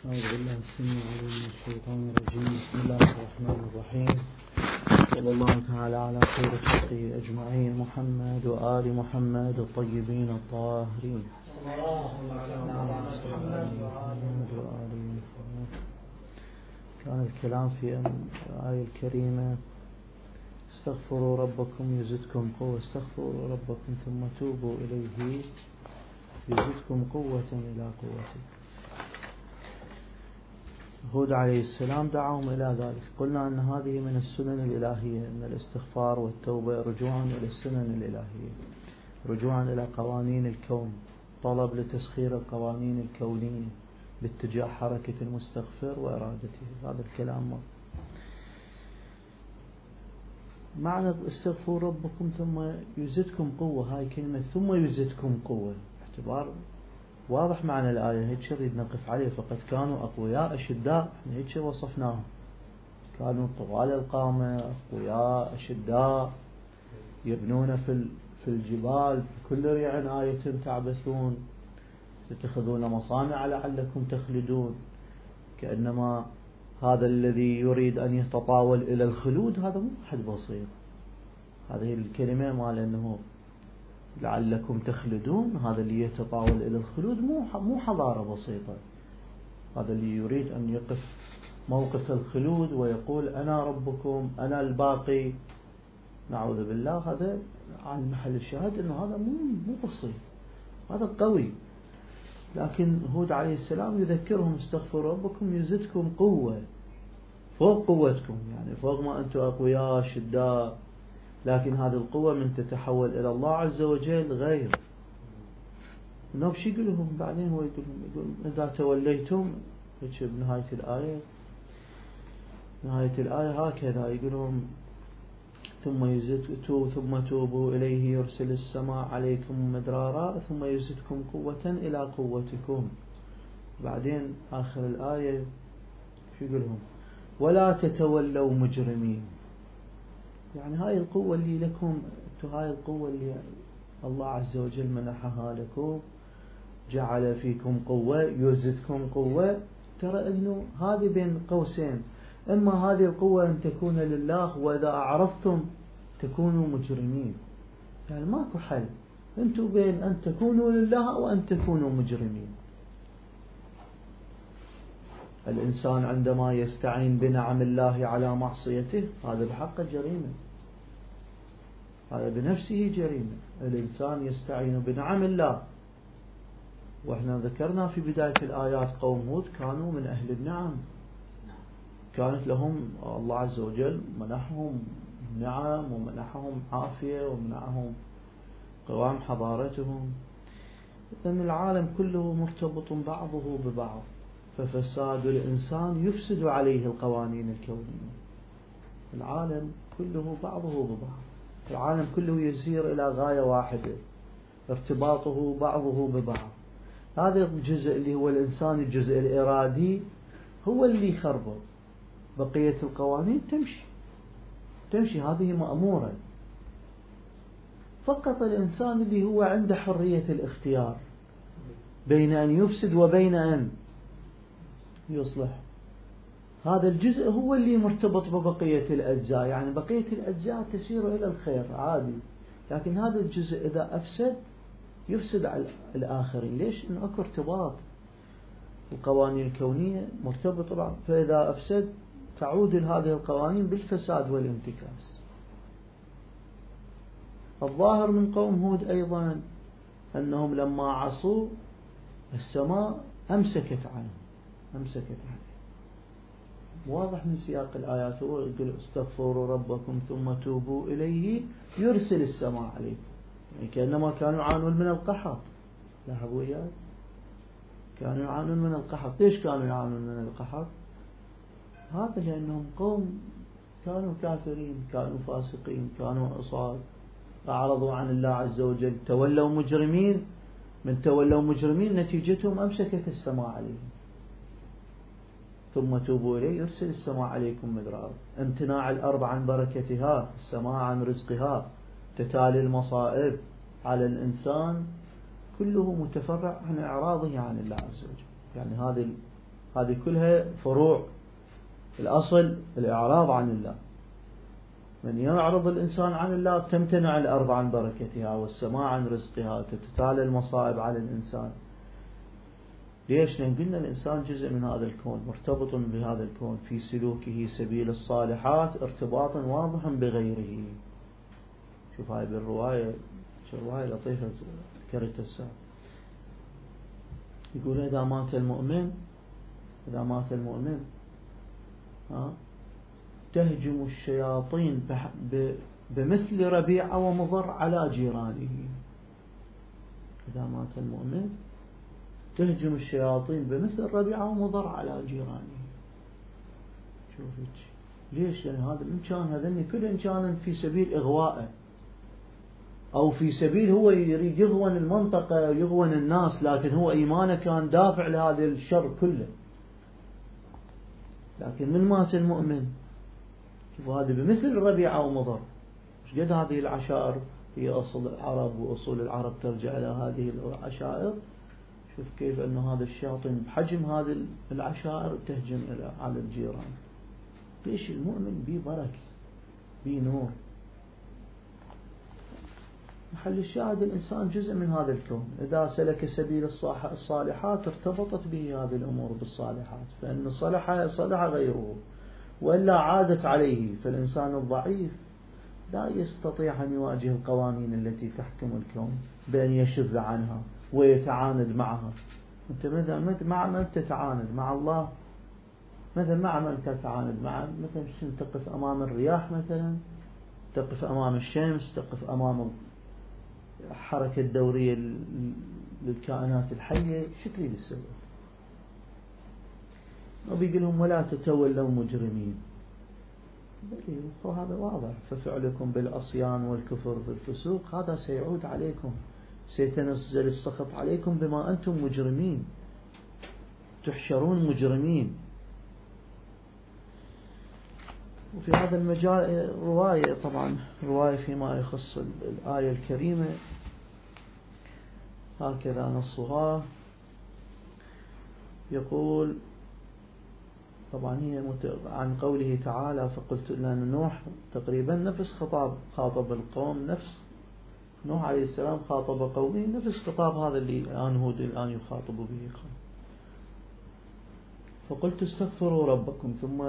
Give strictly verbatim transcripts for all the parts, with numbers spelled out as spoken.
أعوذ بالله السميع العليم من الشيطان الرجيم. بسم الله الرحمن الرحيم. صلى الله تعالى على خير خلقه أجمعين محمد وآل محمد الطيبين الطاهرين. كان الكلام في الآية الكريمة استغفروا ربكم يزدكم قوة، استغفروا ربكم ثم توبوا إليه يزدكم قوة إلى قوتكم. هود عليه السلام دعاهم إلى ذلك. قلنا أن هذه من السنن الإلهية، أن الاستغفار والتوبة رجوعا إلى السنن الإلهية، رجوعا إلى قوانين الكون، طلب لتسخير القوانين الكونية باتجاه حركة المستغفر وإرادته. هذا الكلام ما معنى استغفروا ربكم ثم يزدكم قوة. هاي كلمة ثم يزدكم قوة اعتبار واضح معنى الآية، هيك نريد نقف عليه. فقد كانوا أقوياء أشداء، هيك وصفناهم، كانوا طوال القامة أقوياء أشداء يبنون في في الجبال بكل ريع آية تعبثون، تتخذون مصانع لعلكم تخلدون. كأنما هذا الذي يريد أن يتطاول إلى الخلود هذا مو واحد بسيط. هذه الكلمة مال أنه لعلكم تخلدون، هذا اللي يتطاول إلى الخلود مو مو حضارة بسيطة. هذا اللي يريد أن يقف موقف الخلود ويقول أنا ربكم أنا الباقي، نعوذ بالله. هذا على محل الشاهد أنه هذا مو مو بسيط، هذا قوي. لكن هود عليه السلام يذكرهم استغفروا ربكم يزدكم قوة فوق قوتكم، يعني فوق ما أنتم أقوياء شداء، لكن هذه القوة من تتحول إلى الله عز وجل غير. إنه بشي يقول لهم بعدين، هو يقول يقول إذا توليتم بنهاية الآية، نهاية الآية هكذا يقول لهم ثم يزدكم ثم توبوا إليه يرسل السماء عليكم مدرارا ثم يزدكم قوة إلى قوتكم. بعدين آخر الآية شو يقول لهم ولا تتولوا مجرمين. يعني هاي القوة اللي لكم، هاي القوة اللي الله عز وجل منحها لكم، جعل فيكم قوة يزدكم قوة. ترى أنه هذه بين قوسين، إما هذه القوة أن تكون لله وإذا أعرفتم تكونوا مجرمين. يعني ماكو حل، أنتم بين أن تكونوا لله وأن تكونوا مجرمين. الإنسان عندما يستعين بنعم الله على معصيته هذا بحق جريمة، هذا بنفسه جريمة. الإنسان يستعين بنعم الله، وإحنا ذكرنا في بداية الآيات قوم هود كانوا من أهل النعم، كانت لهم الله عز وجل منحهم نعم ومنحهم عافية ومنحهم قوام حضارتهم. لأن العالم كله مرتبط بعضه ببعض، ففساد الإنسان يفسد عليه القوانين الكونية. العالم كله بعضه ببعض، العالم كله يسير إلى غاية واحدة، ارتباطه بعضه ببعض. هذا الجزء اللي هو الإنسان، الجزء الإرادي هو اللي يخربط، بقية القوانين تمشي تمشي هذه مأمورة. فقط الإنسان اللي هو عنده حرية الاختيار بين أن يفسد وبين أن يصلح، هذا الجزء هو اللي مرتبط ببقية الأجزاء. يعني بقية الأجزاء تسير إلى الخير عادي، لكن هذا الجزء إذا أفسد يفسد على الآخرين. ليش؟ إنه أكو ارتباط، القوانين الكونية مرتبطة بعض، فإذا أفسد تعود هذه القوانين بالفساد والانتكاس. الظاهر من قوم هود أيضا أنهم لما عصوا السماء أمسكت عنهم أمسكت عنهم واضح من سياق الآيات. هو يقول استغفروا ربكم ثم توبوا إليه يرسل السماء عليكم، يعني كأنما كانوا يعانون من القحط. لاحظوا وياي، كانوا يعانون من القحط. ليش كانوا يعانون من القحط؟ هذا لأنهم قوم كانوا كافرين، كانوا فاسقين، كانوا عصاة، أعرضوا عن الله عز وجل، تولوا مجرمين. من تولوا مجرمين نتيجتهم أمسكت السماء عليهم. ثم توبوا إليه يرسل السماء عليكم مدرارا، امتناع الأرض عن بركتها، السماء عن رزقها، تتالي المصائب على الإنسان كله متفرع عن إعراضه عن الله عز وجل. يعني هذه هذه كلها فروع. الأصل الإعراض عن الله. من يعرض الإنسان عن الله تمتنع الأرض عن بركتها والسماء عن رزقها، تتتالى المصائب على الإنسان. ليش؟ لأن قلنا الإنسان جزء من هذا الكون، مرتبط بهذا الكون، في سلوكه سبيل الصالحات ارتباطا واضحا بغيره. شوف هاي بالرواية، رواية لطيفة ذكرت السابق، يقول إذا مات المؤمن إذا مات المؤمن ها تهجم الشياطين بمثل ربيعة ومضر على جيرانه. إذا مات المؤمن تهجم الشياطين بمثل ربيعة ومضر على جيرانه. شوفي ليش؟ يعني هذا الإنسان هذني كل إنسان في سبيل إغوائه، أو في سبيل هو يريد يغون المنطقة ويغون الناس، لكن هو إيمانه كان دافع لهذا الشر كله. لكن من مات المؤمن شوفوا هذا بمثل ربيعة ومضر. مش قد هذه العشائر هي أصل العرب، وأصول العرب ترجع إلى هذه العشائر. شوف كيف أنه هذا الشياطين بحجم هذه العشائر تهجم على الجيران. ليش؟ المؤمن بي بركة، بي نور. محل الشاهد الإنسان جزء من هذا الكون، إذا سلك سبيل الصالحات ارتبطت به هذه الأمور بالصالحات، فإن صلح صلح غيره، وإلا عادت عليه. فالإنسان الضعيف لا يستطيع أن يواجه القوانين التي تحكم الكون بأن يشذ عنها ويتعاند معها. أنت مع من تتعاند؟ مع الله؟ مثلا مع من تتعاند؟ مع مثلا تقف أمام الرياح، مثلا تقف أمام الشمس، تقف أمام حركة دورية للكائنات الحية. شو تريد تسوي؟ وبيقول لهم ولا تتولوا مجرمين. هذا واضح. ففعلكم بالعصيان والكفر بالفسوق هذا سيعود عليكم، سيتنزل السخط عليكم بما أنتم مجرمين، تحشرون مجرمين. وفي هذا المجال رواية، طبعا رواية فيما يخص الآية الكريمة هكذا نصها. يقول طبعا هي عن قوله تعالى فقلت لأن نوح تقريبا نفس خطاب خاطب القوم، نفس نوح عليه السلام خاطب قومه، نفس خطاب هذا اللي الآن هود الآن يخاطب به. فقلت استغفروا ربكم ثم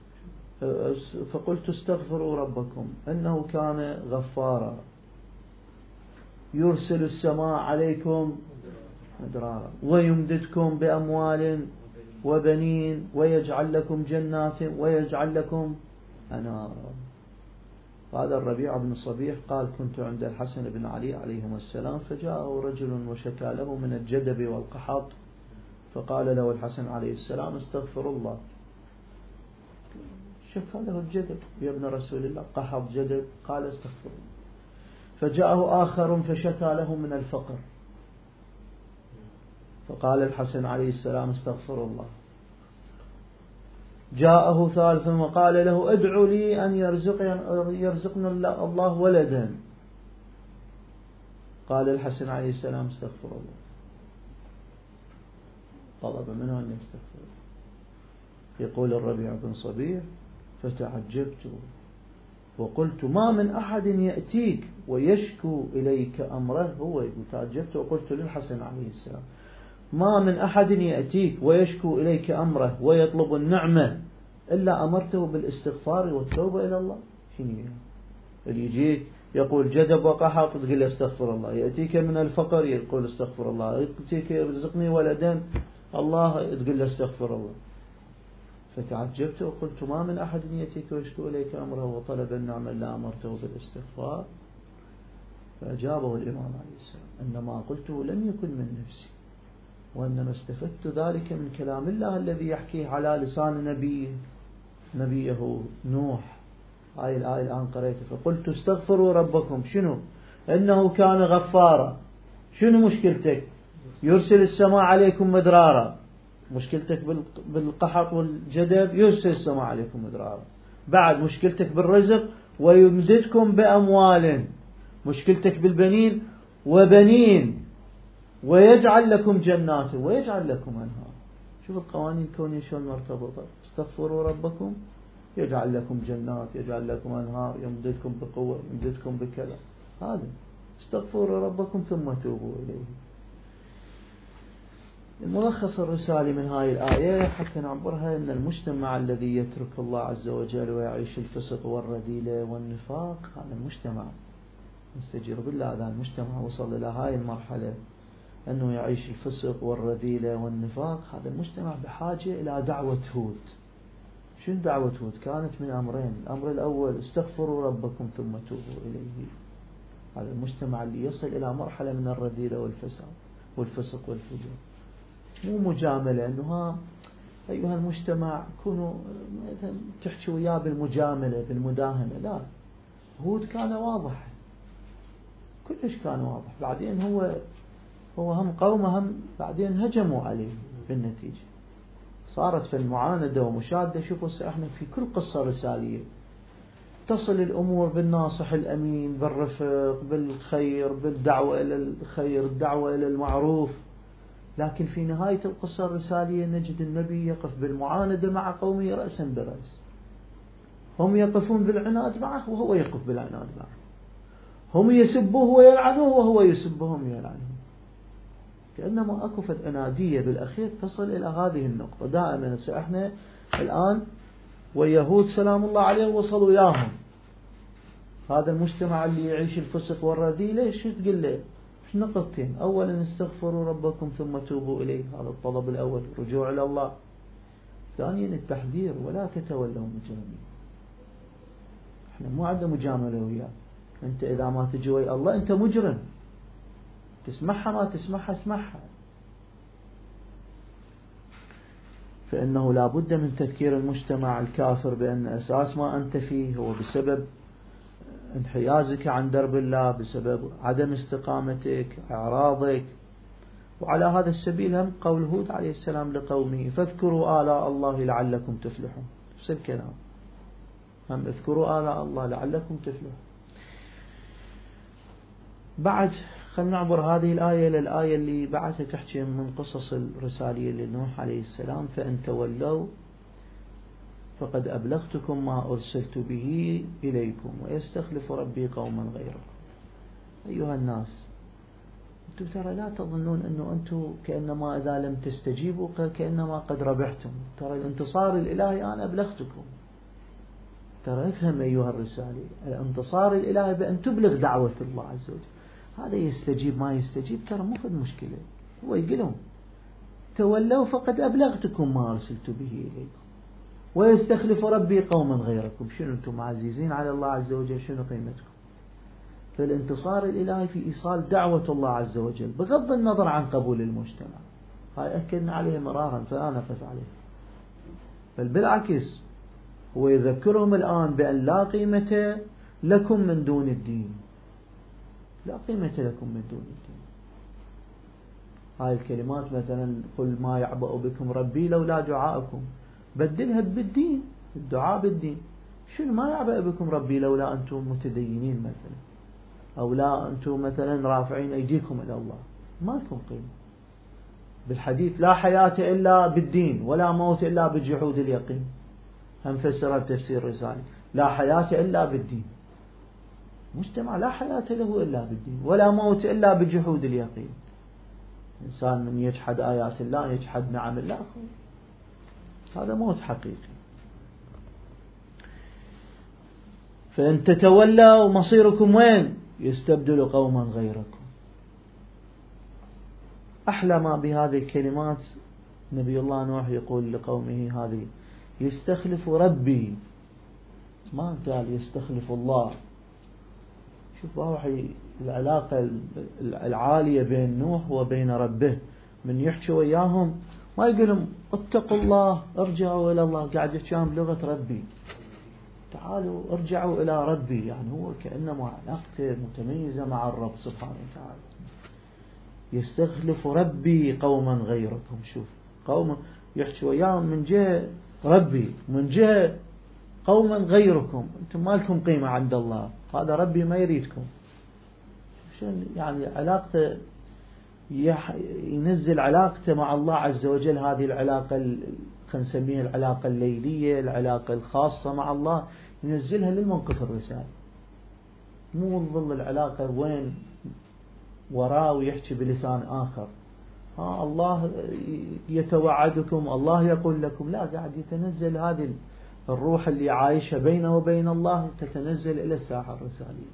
فقلت استغفروا ربكم إنه كان غفارا يرسل السماء عليكم مدرارا ويمددكم بأموال وبنين ويجعل لكم جنات ويجعل لكم أنهارا. هذا الربيع بن صبيح قال كنت عند الحسن بن علي عليهما السلام فجاءه رجل وشكى له من الجدب والقحط، فقال له الحسن عليه السلام استغفر الله. شكى له الجدب يا ابن رسول الله، قحط جدب، قال استغفر الله. فجاءه آخر فشكى له من الفقر، فقال الحسن عليه السلام استغفر الله. جاءه ثالث وقال له ادعو لي أن يرزقنا الله ولدا، قال الحسن عليه السلام استغفر الله. طلب منه أن يستغفر. يقول الربيع بن صبيح فتعجبت وقلت ما من أحد يأتيك ويشكو إليك أمره. هو يقول تعجبت وقلت للحسن عليه السلام ما من أحد يأتيك ويشكو إليك أمره ويطلب النعمة إلا أمرته بالاستغفار والتوبة إلى الله. شنو اللي يجيك يقول جدب وقحط تقول استغفر الله، يأتيك من الفقر يقول استغفر الله، يأتيك يرزقني ولدا الله تقول استغفر الله. فتعجبت وقلت ما من أحد يأتيك ويشكو إليك أمره وطلب النعمة إلا أمرته بالاستغفار. فأجابه الإمام عليه السلام أنما قلته لم يكن من نفسي، وإنما استفدت ذلك من كلام الله الذي يحكيه على لسان نبيه نبيه نوح. هاي الآية الآن قريتها فقلت استغفروا ربكم. شنو؟ إنه كان غفارا. شنو مشكلتك؟ يرسل السماء عليكم مدرارا. مشكلتك بالقحط والجدب يرسل السماء عليكم مدرارا. بعد مشكلتك بالرزق ويمددكم بأموال. مشكلتك بالبنين وبنين ويجعل لكم جنات ويجعل لكم أنهار. شوف القوانين الكونية شلون مرتبطة. استغفروا ربكم يجعل لكم جنات، يجعل لكم أنهار، يمددكم بقوة، يمددكم بكذا. هذا استغفروا ربكم ثم توبوا إليه. الملخص الرسالي من هاي الآية حتى نعبرها أن المجتمع الذي يترك الله عز وجل ويعيش الفسق والرذيلة والنفاق، هذا المجتمع نستجير بالله، هذا المجتمع وصل إلى هاي المرحلة أنه يعيش الفسق والرذيلة والنفاق، هذا المجتمع بحاجة إلى دعوة هود. شنو دعوة هود؟ كانت من أمرين. الأمر الأول استغفروا ربكم ثم توبوا إليه. هذا المجتمع اللي يصل إلى مرحلة من الرذيلة والفساد والفسق والفجور، مو مجاملة أنه ها أيها المجتمع كونوا تحكي وياه بالمجاملة بالمداهنة، لا. هود كان واضح، كلش كان واضح. بعدين هو هو هم قومه هم بعدين هجموا عليه بالنتيجة، صارت في المعاندة ومشادة. شوفوا احنا في كل قصة رسالية تصل الأمور بالناصح الأمين، بالرفق، بالخير، بالدعوة إلى الخير، الدعوة إلى المعروف، لكن في نهاية القصة الرسالية نجد النبي يقف بالمعاندة مع قومه رأسا برأس. هم يقفون بالعناد معه وهو يقف بالعناد معه، هم يسبوه ويلعنوه وهو يسبهم ويلعنهم، كأنما أكفت عنادية بالأخير تصل إلى هذه النقطة. دائما احنا الآن ويهود سلام الله عليهم وصلوا ياهم، هذا المجتمع اللي يعيش الفسق والرذيلة شو تقول له؟ نقطتين. أولا استغفروا ربكم ثم توبوا إليه، هذا الطلب الأول، رجوع إلى الله. ثانيا التحذير، ولا تتولوا مجرمين. احنا مو عندنا مجاملة وياه، أنت إذا ما تجي ويا الله أنت مجرم، تسمعها ما تسمعها اسمعها. فإنه لا بد من تذكير المجتمع الكافر بأن أساس ما أنت فيه هو بسبب انحيازك عن درب الله، بسبب عدم استقامتك، إعراضك. وعلى هذا السبيل هم قول هود عليه السلام لقومه فاذكروا آلاء الله لعلكم تفلحون، نفس الكلام، هم اذكروا آلاء الله لعلكم تفلحون. بعد خلنا نعبر هذه الآية للآية اللي بعدها تحكي من قصص الرسالية لنوح عليه السلام. فإن تولوا فقد أبلغتكم ما أرسلت به إليكم ويستخلف ربي قوما غيركم. أيها الناس، أنتم ترى لا تظنون أنه أنتم كأنما إذا لم تستجيبوا كأنما قد ربحتم. ترى الانتصار الإلهي أنا أبلغتكم. ترى افهم أيها الرسالة، الانتصار الإلهي بأن تبلغ دعوة الله عز وجل. هذا يستجيب ما يستجيب ترى مو في المشكلة، هو يقولون تولوا فقد أبلغتكم ما أرسلت به إليكم ويستخلف ربي قوما غيركم. شنو أنتم عزيزين على الله عز وجل؟ شنو قيمتكم؟ فالانتصار الإلهي في إيصال دعوة الله عز وجل بغض النظر عن قبول المجتمع. هاي أكدنا عليه مرارا فلا نقف عليه، بل بالعكس هو يذكرهم الآن بأن لا قيمة لكم من دون الدين، لا قيمة لكم من دون الدين. هاي الكلمات مثلا قل ما يعبأ بكم ربي لولا دعاءكم، بدلها بالدين، الدعاء بالدين. شنو ما يعبأ بكم ربي لولا أنتم متدينين مثلا، أو لا أنتم مثلا رافعين أيديكم إلى الله، ما لكم قيمة. بالحديث لا حياة إلا بالدين ولا موت إلا بجحود اليقين، هم فسرها بتفسير رسالة لا حياة إلا بالدين. مجتمع لا حياة له إلا بالدين ولا موت إلا بجحود اليقين. إنسان من يجحد آيات الله يجحد نعم الله، هذا موت حقيقي. فإن تتولوا مصيركم وين؟ يستبدل قوما غيركم. أحلى ما بهذه الكلمات نبي الله نوح يقول لقومه هذه يستخلف ربي، ما قال يستخلف الله. شوف واحد العلاقة العالية بين نوح وبين ربه، من يحكي وياهم ما يقولهم اتقوا الله ارجعوا إلى الله، قاعد يحكيهم بلغة ربي، تعالوا ارجعوا إلى ربي. يعني هو كأنما علاقته متميزة مع الرب سبحانه وتعالى. يستخلف ربي قوما غيركم. شوف قوم يحكي وياهم من جهة ربي، من جهة قوما غيركم، أنتم ما لكم قيمة عند الله، هذا ربي ما يريدكم. شنو يعني علاقته ينزل علاقته مع الله عز وجل، هذه العلاقة خلينا نسميها العلاقة الليلية، العلاقة الخاصة مع الله، ينزلها للموقف الرسالي، مو ظل العلاقة وين وراه ويحكي بلسان آخر. ها الله يتوعدكم، الله يقول لكم، لا، قاعد يتنزل هذه الروح اللي عايشة بينه وبين الله تتنزل إلى الساحة الرسالية.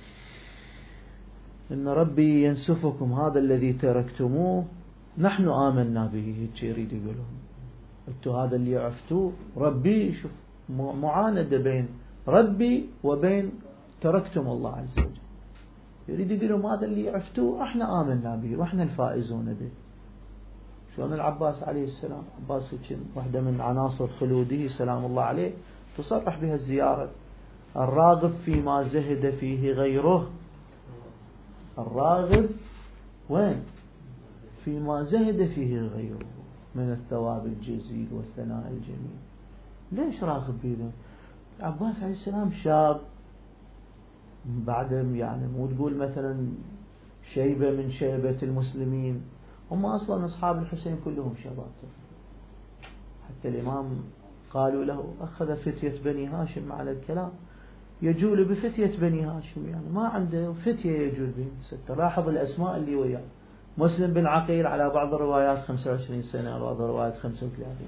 إن ربي ينسفكم هذا الذي تركتموه نحن آمنا به، هيك يريد يقولهم أنتم هذا اللي عفتوه ربي. شوف معاندة بين ربي وبين تركتم الله عز وجل، يريد يقولهم هذا اللي عفتوه احنا آمنا به واحنا الفائزون به. شلون العباس عليه السلام، عباس واحدة من عناصر خلوده سلام الله عليه تصرح بها الزيارة: الراغب فيما زهد فيه غيره، الراغب وين؟ فيما زهد فيه غيره من الثواب الجزيل والثناء الجميل. ليش راغب بيه؟ العباس عليه السلام شاب بعد، يعني مو تقول مثلا شيبة من شيبة المسلمين، هم أصلا أصحاب الحسين كلهم شباب. حتى الإمام قالوا له أخذ فتية بني هاشم على الكلام، يجول بفتية بني هاشم، يعني ما عنده فتية يجول به. لاحظ الأسماء اللي وياه: مسلم بن عقيل على بعض الروايات خمسة وعشرين سنة، على بعض الروايات خمسة وثلاثين.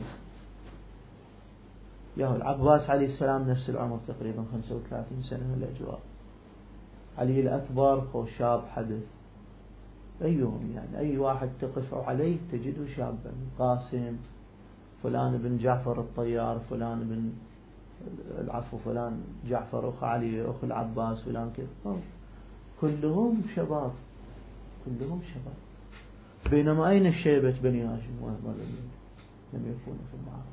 ياهو العباس عليه السلام نفس العمر تقريبا خمسة وثلاثين سنة الأجواء. علي الأكبر هو شاب حدث، أيهم يعني أي واحد تقف عليه تجده شابا. قاسم، فلان بن جعفر الطيار، فلان بن العفو فلان جعفر أخو علي أخو العباس، فلان كذا، كلهم شباب، كلهم شباب. بينما أين الشيبة بني هاشم؟ لم يكونوا في المعارض.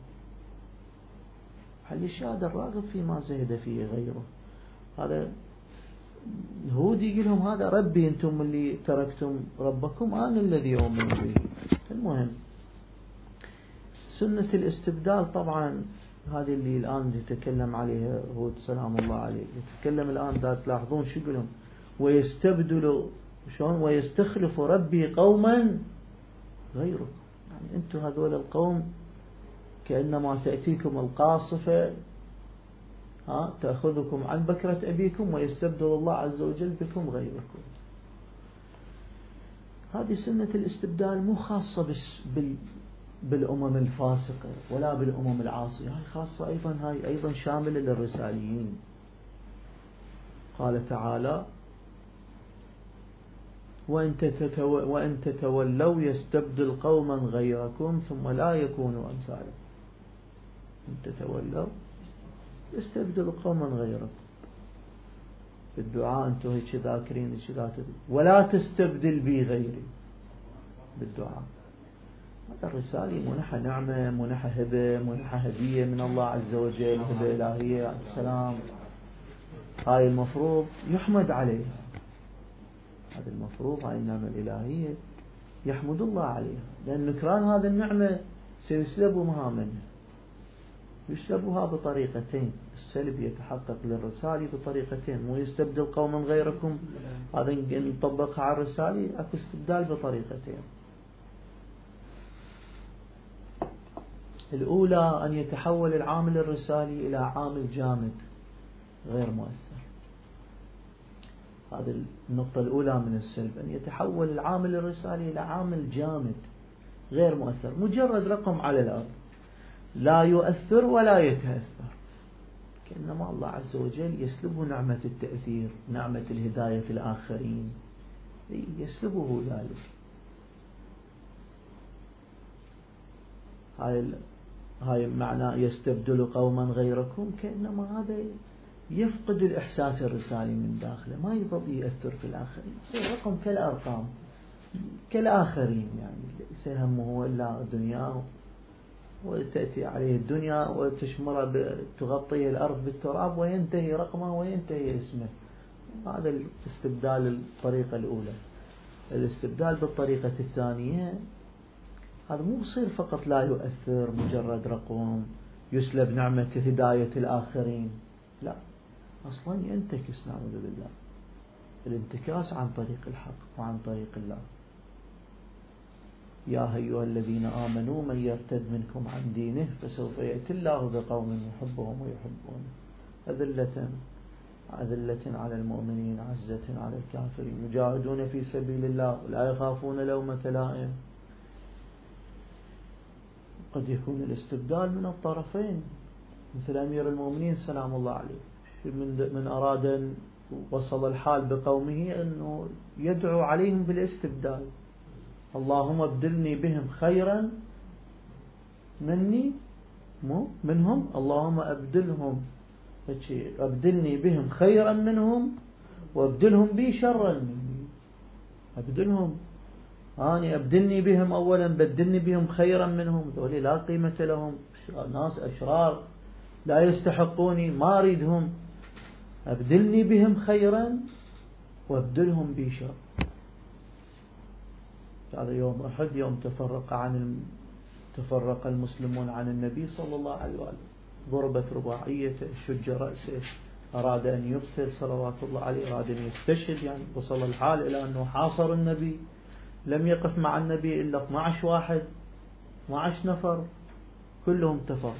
حل الشهادة الراغب فيما زهد فيه غيره. هذا هود يقول لهم هذا ربي، أنتم اللي تركتم ربكم، أنا الذي أؤمن به. المهم سنة الاستبدال طبعا هذه اللي الآن يتكلم عليها هود سلام الله عليه، يتكلم الآن تلاحظون شو يقولون: ويستبدل شلون ويستخلف ربي قوما غيركم. يعني أنتم هذول القوم كأنما تأتيكم القاصفة ها تأخذكم عن بكرة أبيكم ويستبدل الله عز وجل بكم غيركم. هذه سنة الاستبدال مو خاصة بس بال بالأمم الفاسقة ولا بالأمم العاصية، هاي خاصة أيضا، هاي أيضا شاملة للرساليين. قال تعالى: وإن تتولوا يستبدل قوما غيركم ثم لا يكونوا أمثالكم. إن تتولوا يستبدل قوما غيركم. بالدعاء أنتم هيك ذاكرين هيك ذاكرين، ولا تستبدل بي غيري بالدعاء. هذا الرسالة منحة نعمة، منحة هبة، منحة هدية من الله عز وجل، هبة إلهية السلام. هاي المفروض يحمد عليها، هذا المفروض هاي النعمة الإلهية يحمد الله عليها، لأن نكران هذه النعمة سيسلبها منه. يسلبها بطريقتين، السلب يتحقق للرسالة بطريقتين، مو يستبدل قوما غيركم هذا نطبقها على الرسالة، أكو استبدال بطريقتين. الأولى أن يتحول العامل الرسالي إلى عامل جامد غير مؤثر. هذه النقطة الأولى من السلب، أن يتحول العامل الرسالي إلى عامل جامد غير مؤثر، مجرد رقم على الأرض لا يؤثر ولا يتأثر. كأنما الله عز وجل يسلبه نعمة التأثير، نعمة الهداية في الآخرين، يسلبه ذلك. هاي هاي معنى يستبدل قوما غيركم، كأنما هذا يفقد الإحساس الرسالي من داخله، ما يظل يأثر في الآخرين، يصير رقم كالأرقام كالآخرين، يعني ليس همه إلا دنياه، وتأتي عليه الدنيا وتشمر تغطيه الأرض بالتراب وينتهي رقمه وينتهي اسمه. هذا الاستبدال الطريقة الأولى. الاستبدال بالطريقة الثانية هذا مو بصير فقط لا يؤثر، مجرد رقم يسلب نعمة هداية الآخرين، لا، أصلا ينتكس نعوذ بالله. الانتكاس عن طريق الحق وعن طريق الله. يا أيها الذين آمنوا من يرتد منكم عن دينه فسوف يأتي الله بقوم يحبهم ويحبونه أذلة أذلة على المؤمنين عزة على الكافرين يجاهدون في سبيل الله ولا يخافون لومة لائم. قد يكون الاستبدال من الطرفين، مثل أمير المؤمنين سلام الله عليه من من أراد أن وصل الحال بقومه أنه يدعو عليهم بالاستبدال، اللهم ابدلني بهم خيرا مني مو منهم، اللهم أبدلهم أبدلني بهم خيرا منهم وأبدلهم بي شرا مني. أبدلهم أنا أبدلني بهم أولا بدلني بهم خيرا منهم، ذولي لا قيمة لهم، ناس أشرار لا يستحقوني ما أريدهم، أبدلني بهم خيرا وأبدلهم بي شر. هذا يوم أحد يوم تفرق عن تفرق المسلمون عن النبي صلى الله عليه وآله، ضربت رباعيته شج رأسه، أراد أن يقتل صلوات الله عليه، أراد أن يستشهد، يعني وصل الحال إلى أنه حاصر النبي، لم يقف مع النبي إلا اثني عشر واحد اثني عشر نفر كلهم تفرق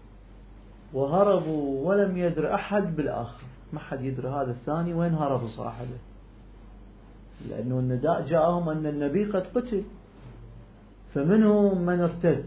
وهربوا ولم يدر أحد بالآخر، ما حد يدري هذا الثاني وين هرب صاحبه، لأنه النداء جاءهم أن النبي قد قتل. فمنهم من ارتد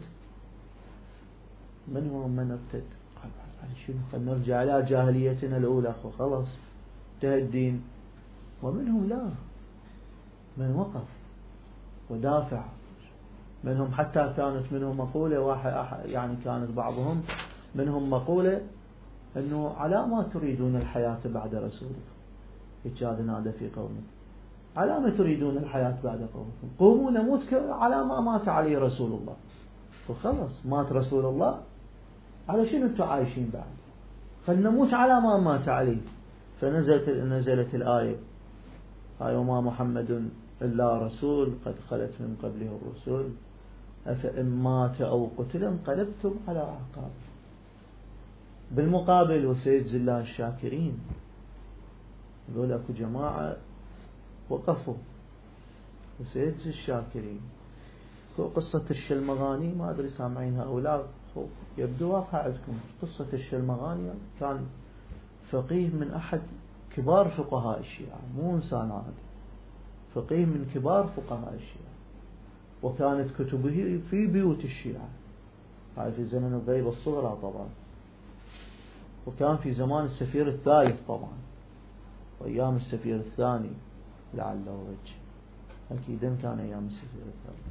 منهم من ارتد شنو خلينا نرجع على جاهليتنا الأولى خلاص انتهى الدين، ومنهم لا، من وقف ودافع، منهم حتى كانت منهم مقولة واحد يعني كانت بعضهم منهم مقولة أنه على ما تريدون الحياة بعد رسولكم، إجاد نادى في قومه على ما تريدون الحياة بعد قومكم، قوموا نموت على ما مات عليه رسول الله، فخلص مات رسول الله على شنو انتم عايشين بعد، فلنموت على ما مات عليه. فنزلت نزلت الآية آية وما محمد إلا رسول قد خلت من قبله الرسل أفإن مات أو قتل انقلبتم على أعقابكم. بالمقابل وسيجزي الله الشاكرين، يقول أكو جماعة وقفوا وسيجزي الشاكرين. قصة الشلمغاني ما أدري سامعينها أو لا، يبدو واقع عندكم. قصة الشلمغاني كان فقيه من أحد كبار فقهاء الشيعة، مو إنسان عادي، فقيه من كبار فقهاء الشيعة، وكانت كتبه في بيوت الشيعة، هاي في زمن الغيبة الصغرى طبعا، وكان في زمان السفير الثالث طبعا، وأيام السفير الثاني لعله وجه، أكيدا كان أيام السفير الثالث.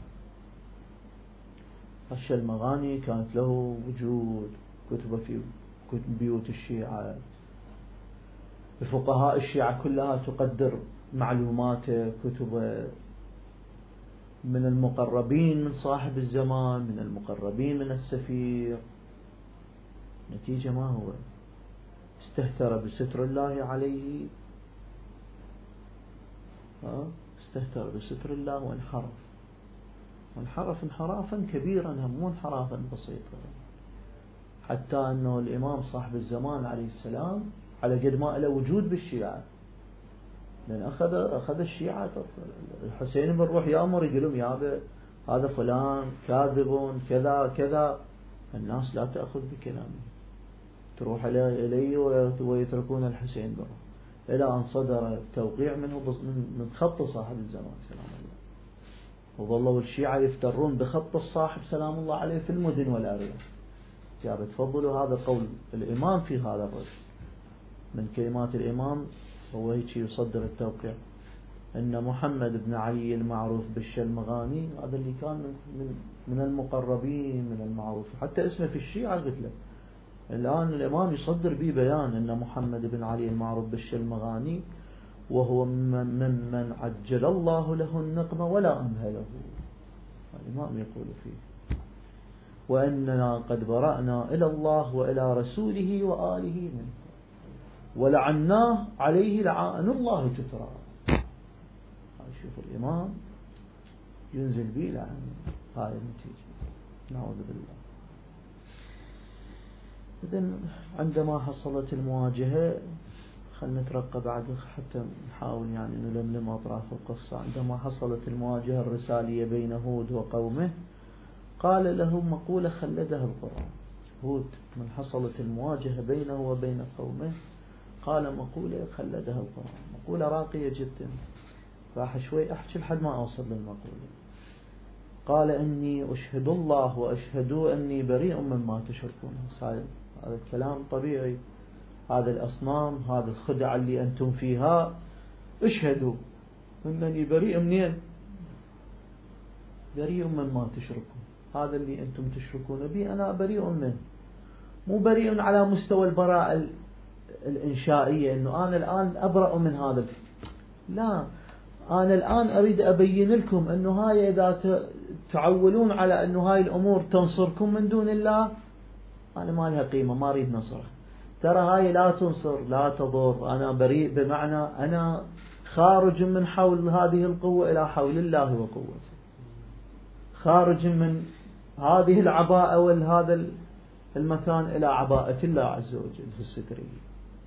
الشلمغاني كانت له وجود، كتب في بيوت الشيعة، بفقهاء الشيعة كلها تقدر معلوماته، كتبه، من المقربين من صاحب الزمان، من المقربين من السفير. نتيجة ما هو؟ استهتر بستر الله عليه، استهتر بستر الله وانحرف، وانحرف انحرافا كبيرا، مو انحرافا بسيطا، حتى أنه الإمام صاحب الزمان عليه السلام على قد ما له وجود بالشيعة، لأن أخذ أخذ الشيعة الحسين بن روح يأمر يقول لهم يا هذا فلان كاذب كذا كذا، الناس لا تأخذ بكلامه، تروح إليه ويتركون الحسين بن روح، إلى أن صدر التوقيع منه من خط صاحب الزمان سلام الله، وظلوا الشيعة يفترون بخط الصاحب سلام الله عليه في المدن والأرياف. جاب تفضلوا هذا قول الإمام في هذا الرجل، من كلمات الإمام هو هيك يصدر التوقيع أن محمد بن علي المعروف بالشلمغاني هذا اللي كان من من المقربين من المعروف، حتى اسمه في الشيعة قلت له الآن الإمام يصدر به بيان أن محمد بن علي المعروف بالشلمغاني وهو ممن من عجل الله له النقمة ولا أمهله، الإمام يقول فيه وأننا قد برأنا إلى الله وإلى رسوله وآله منه ولعناه عليه لعان الله تترى. شوف الإمام ينزل به لعن، هاي النتيجة، نعوذ بالله. إذن عندما حصلت المواجهة خلنا نترقى بعد حتى نحاول يعني نلملم أطراف القصة. عندما حصلت المواجهة الرسالية بين هود وقومه قال لهم مقولة خلدها القرآن. هود من حصلت المواجهة بينه وبين قومه قال مقولة خلدها القرآن، مقولة راقية جدا. راح شوي أحكي لحد ما أوصل للمقولة. قال إني أشهد الله وأشهدوا أني بريء مما تشركون. هذا الكلام طبيعي، هذا الأصنام، هذا الخدع اللي أنتم فيها، اشهدوا أنني بريء منين؟ بريء مما تشركون. هذا اللي أنتم تشركون به أنا بريء منه. مو بريء على مستوى البراءة الإنشائية أنه أنا الآن أبرأ من هذا، لا، أنا الآن أريد أبين لكم أنه هاي إذا تعولون على أنه هاي الأمور تنصركم من دون الله أنا ما لها قيمة، ما أريد نصرها. ترى هاي لا تنصر لا تضر، أنا بريء بمعنى أنا خارج من حول هذه القوة إلى حول الله وقوته، خارج من هذه العباءة وهذا المكان إلى عباءة الله عز وجل في السترية.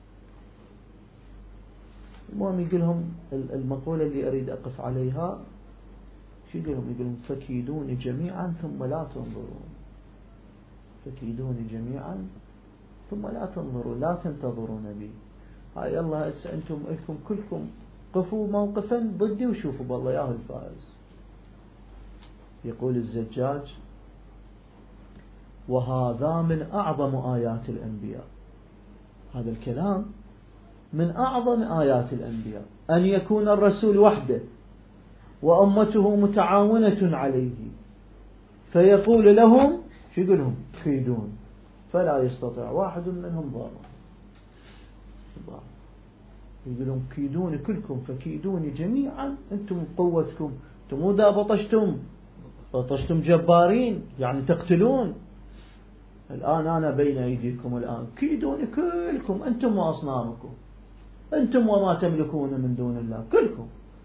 المهم يقولهم المقولة اللي أريد أقف عليها شو يقولهم؟ يقولهم فكيدوني جميعا ثم لا تنظرون. فكيدوني جميعا ثم لا تنظرون، لا تنتظرون بي. هاي الله هسه أنتم لكم كلكم قفوا موقفا ضدي وشوفوا بالله ياهو الفائز. يقول الزجاج وهذا من أعظم آيات الأنبياء. هذا الكلام من أعظم آيات الأنبياء، أن يكون الرسول وحده وأمته متعاونة عليه فيقول لهم شو يقولهم؟ كيدون فلا يستطيع واحد منهم ضرا. يقولون كيدوني كلكم فكيدوني جميعا. أنتم قوتكم، أنتم مو بطشتم بطشتم جبارين يعني تقتلون. الآن أنا بين أيديكم الآن، كيدوني كلكم أنتم وأصنامكم، أنتم وما تملكون من دون الله كلكم.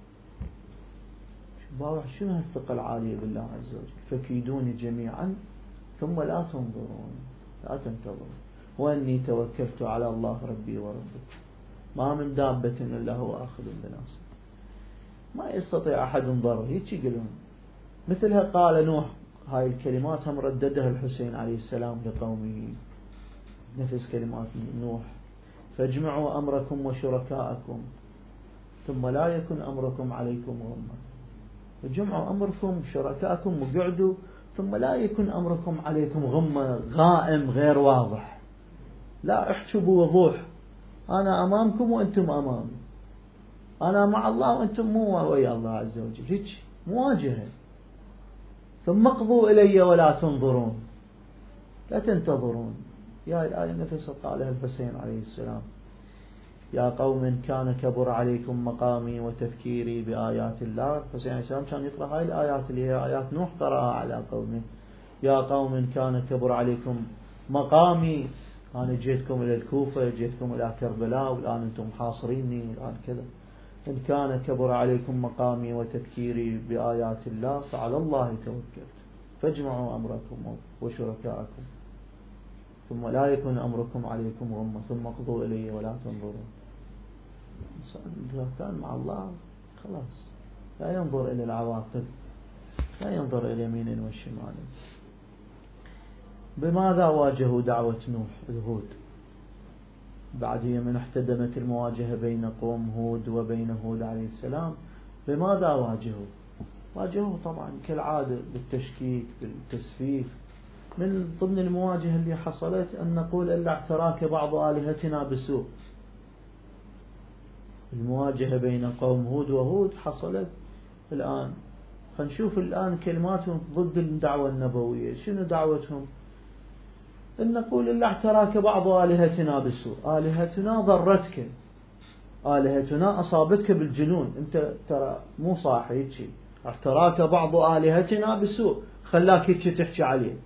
شنو هالثقة العالية بالله عز وجل؟ فكيدوني جميعا ثم لا تنظرون، لا تنتظرون وأني توكلت على الله ربي وربكم ما من دابة إلا هو آخذ بناصيتها. ما يستطيع أحد ضره. هيك يقولون. مثلها قال نوح، هاي الكلمات هم رددها الحسين عليه السلام لقومه، نفس كلمات نوح. فاجمعوا أمركم وشركاءكم ثم لا يكن أمركم عليكم غمة. فجمعوا أمركم وشركاءكم وقعدوا ثم لا يكن أمركم عليكم غمة، غائم غير واضح. لا، احكوا بوضوح، أنا أمامكم وأنتم أمامي، أنا مع الله وأنتم مو ويا الله عز وجل. هيك مواجهة. ثم اقضوا إلي ولا تنظرون، لا تنتظرون. يا الآية نفسها قالها الحسين عليه السلام: يا قوم كان كبر عليكم مقامي وتذكيري بآيات الله. الحسين عليه السلام كان يقرأ هاي الآيات اللي هي آيات نوح، قرأها على قومه. يا قوم كان كبر عليكم مقامي، أنا جيتكم إلى الكوفة، جيتكم إلى كربلاء، والآن أنتم حاصريني، والآن كذا. إن كان كبر عليكم مقامي وتذكيري بآيات الله فعلى الله توكلت فاجمعوا أمركم وشركاءكم ثم لا يكن أمركم عليكم غمة ثم اقضوا إلي ولا تنظرون. إذا كان مع الله خلاص لا ينظر إلى العواقب، لا ينظر إلى يمين والشمال. بماذا واجهوا دعوة نوح هود بعد من احتدمت المواجهة بين قوم هود وبين هود عليه السلام؟ بماذا واجهوا؟ واجهوا طبعا كالعادة بالتشكيك بالتسفيف. من ضمن المواجهة اللي حصلت أن نقول إلا اعتراك بعض آلهتنا بسوء. المواجهة بين قوم هود وهود حصلت الآن. فنشوف الآن كلماتهم ضد الدعوة النبوية. شنو دعوتهم؟ أن نقول إلا اعتراك بعض آلهتنا بالسوء. آلهتنا ضرتك، آلهتنا أصابتك بالجنون، أنت ترى مو صاحي هيك. اعتراك بعض آلهتنا بالسوء، خلاك هيك تحكي عليه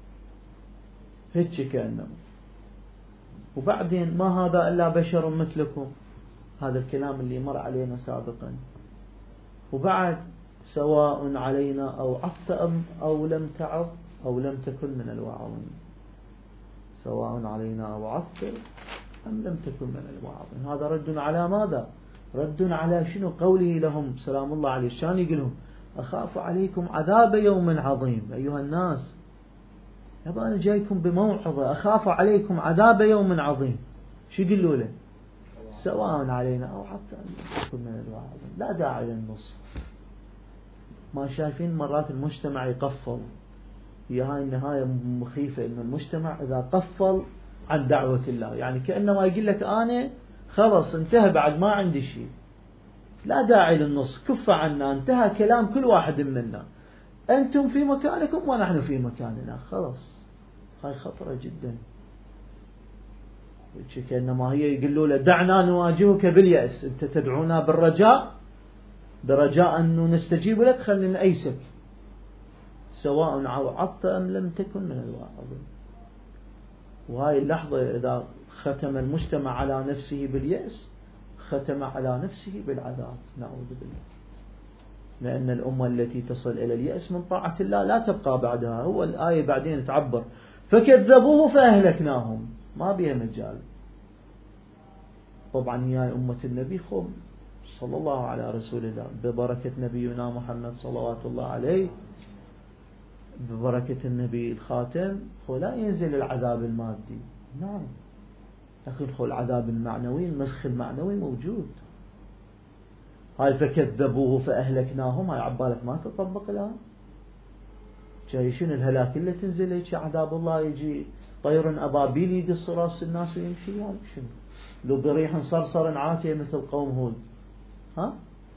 هيك كأنه. وبعدين ما هذا إلا بشر مثلكم، هذا الكلام اللي مر علينا سابقا. وبعد سواء علينا أو عظت أو لم تعظ أو لم تكن من الواعظين. سواء علينا أو عظت أم لم تكن من الواعظين. هذا رد على ماذا؟ رد على شنو؟ قوله لهم سلام الله عليه، شان يقولهم أخاف عليكم عذاب يوم عظيم. أيها الناس، يبقى أنا جايكم بموعظة، أخاف عليكم عذاب يوم عظيم. شو يقولوا له؟ سواء علينا أو حتى أن تكون من الواعظين. لا داعي للنص. ما شايفين مرات المجتمع يقفل؟ هي هاي النهاية مخيفة، إن المجتمع إذا قفل عن دعوة الله، يعني كأنما يقول لك أنا خلص انتهى، بعد ما عندي شيء، لا داعي للنص، كف عنا، انتهى كلام كل واحد منا، أنتم في مكانكم ونحن في مكاننا، خلص. هاي خطرة جدا. كأنما هي يقولوا له دعنا نواجهك باليأس، أنت تدعونا بالرجاء، برجاء أنه نستجيب لك، خلينا نأيسك، سواء عوضت أم لم تكن من الواعظين. وهاي اللحظة إذا ختم المجتمع على نفسه باليأس، ختم على نفسه بالعذاب، نعوذ بالله. لأن الأمة التي تصل إلى اليأس من طاعة الله لا تبقى بعدها. هو الآية بعدين تعبر فكذبوه فأهلكناهم، ما بها مجال. طبعا هي أمة النبي خم صلى الله على رسول الله، ببركة نبينا محمد صلوات الله عليه، ببركة النبي الخاتم، خو لا ينزل العذاب المادي، نعم، لكن خو العذاب المعنوي، المسخ المعنوي موجود. هاي فكذبوه فأهلكناهم، هاي عبالك ما تطبق الآن؟ جاي شنو الهلاك اللي تنزل هيك عذاب الله، يجي طير أبابيل يقص راس الناس ويمشي، هاي شنو؟ لو بريح صرصر عاتية مثل قوم هود، ها؟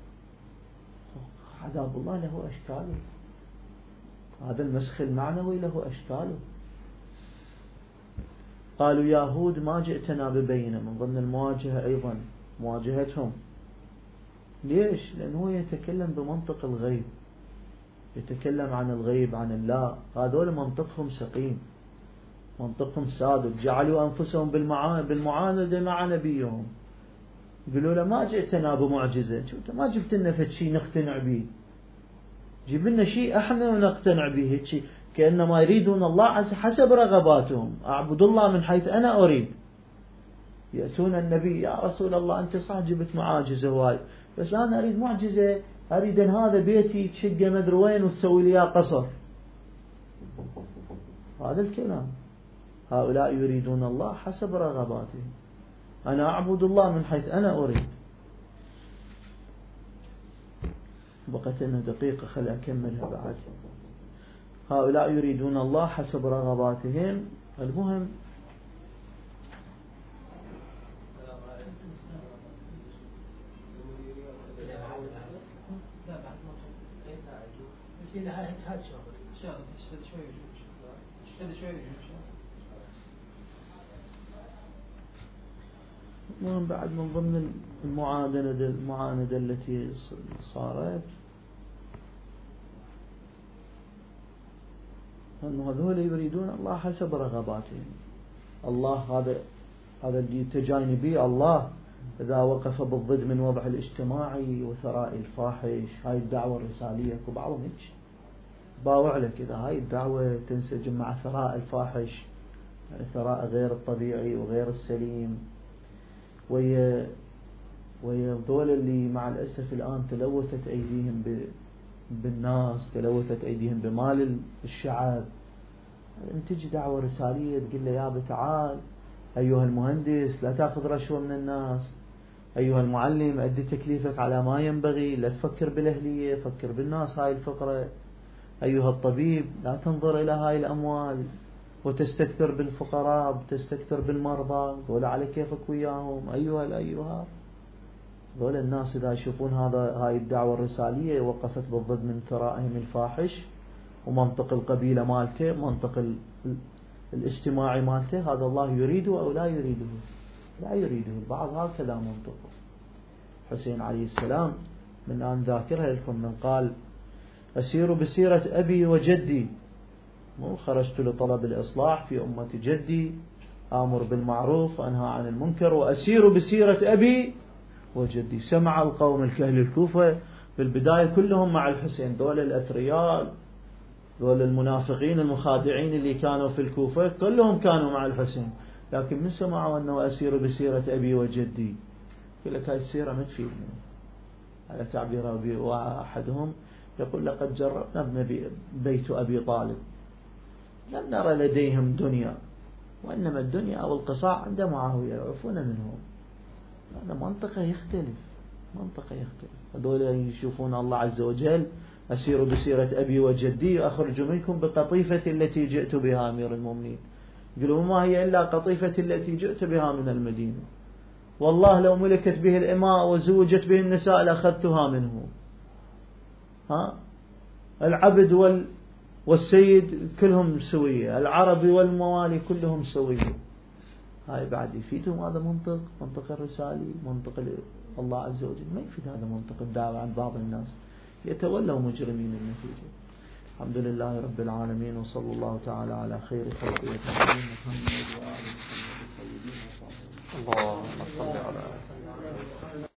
عذاب الله له أشكاله، هذا المسخ المعنوي له أشكاله. قالوا يا هود ما جئتنا ببينة، من ضمن المواجهة أيضا مواجهتهم. ليش؟ لأنه يتكلم بمنطق الغيب، يتكلم عن الغيب عن الله، هذول منطقهم سقيم، منطقهم سادد، جعلوا أنفسهم بالمعاندة مع نبيهم. يقولوا له ما جئتنا بمعجزة، أنت ما جبت لنا فد شيء نقتنع به، جيب لنا شيء احنا نقتنع به، هيك شيء كأنما يريدون الله حسب رغباتهم، أعبد الله من حيث أنا أريد. يأتون النبي يا رسول الله أنت صح جبت معاجزة هواي، بس أنا أريد معجزة، أريد أن هذا بيتي تشقه مدري وين وتسوي لي قصر. هذا الكلام. هؤلاء يريدون الله حسب رغباتهم، أنا أعبد الله من حيث أنا أريد. بقت لنا دقيقة، خلي أكملها بعد. هؤلاء يريدون الله حسب رغباتهم. المهم المهم بعد من ضمن المعاندة المعاندة التي صارت أنه هذول يريدون الله حسب رغباتهم. الله هذا هذا اللي تجاني به الله إذا وقف بالضد من وضع الاجتماعي وثراء الفاحش، هاي الدعوة الرسالية كبعضهم هيك باوع لك إذا هاي الدعوة تنسجم مع ثراء الفاحش، يعني ثراء غير الطبيعي وغير السليم، ويا ويا ذول اللي مع الأسف الآن تلوثت أيديهم بالناس، تلوثت أيديهم بمال الشعب. أنت تجي دعوة رسالية تقول له يا تعال أيها المهندس لا تأخذ رشوة من الناس، أيها المعلم أدي تكليفك على ما ينبغي، لا تفكر بالأهلية، فكر بالناس هاي الفقرة، أيها الطبيب لا تنظر إلى هاي الأموال وتستكثر بالفقراء وتستكثر بالمرضى، ولا على كيفك وياهم، أيها الأيها. ذول الناس إذا يشوفون هذا هاي الدعوة الرسالية وقفت بالضد من ثرائهم الفاحش ومنطق القبيلة مالته، منطق الاجتماعي مالته، هذا الله يريده أو لا يريده؟ لا يريده. البعض هكذا منطقه. حسين عليه السلام من أن ذاكرها لكم من قال أسير بسيرة أبي وجدي، مو خرجت لطلب الإصلاح في أمة جدي، آمر بالمعروف وأنهى عن المنكر، وأسير بسيرة أبي وجدي. سمع القوم الكهل الكوفة في البداية كلهم مع الحسين، دول الأثرياء، دول المنافقين المخادعين اللي كانوا في الكوفة كلهم كانوا مع الحسين، لكن من سمعوا أنه أسير بسيرة أبي وجدي يقول لك هاي السيرة ما تفيدنا. على تعبير أبي وأحدهم يقول لقد جربنا ابن بيت أبي طالب لم نرى لديهم دنيا، وإنما الدنيا أو القصاع عند معاوية يعرفون منهم. هذا منطقة يختلف، منطقة يختلف. هذول يشوفون الله عز وجل أسير بسيرة أبي وجدي أخرج منكم بقطيفة التي جئت بها أمير المؤمنين. يقولوا ما هي إلا قطيفة التي جئت بها من المدينة، والله لو ملكت به الإماء وزوجت به النساء لأخذتها منه. ها العبد وال والسيد كلهم سوية، العربي والموالي كلهم سوية. هاي بعد يفيدهم هذا منطق، منطق الرسالي، منطق الله عز وجل. ما يفيد هذا منطق الدعوة عند بعض الناس، يتولوا مجرمين النتيجة. الحمد لله رب العالمين، وصلى الله تعالى على خير خلقه محمد وآله وصحبه الطيبين الطاهرين. اللهم صل على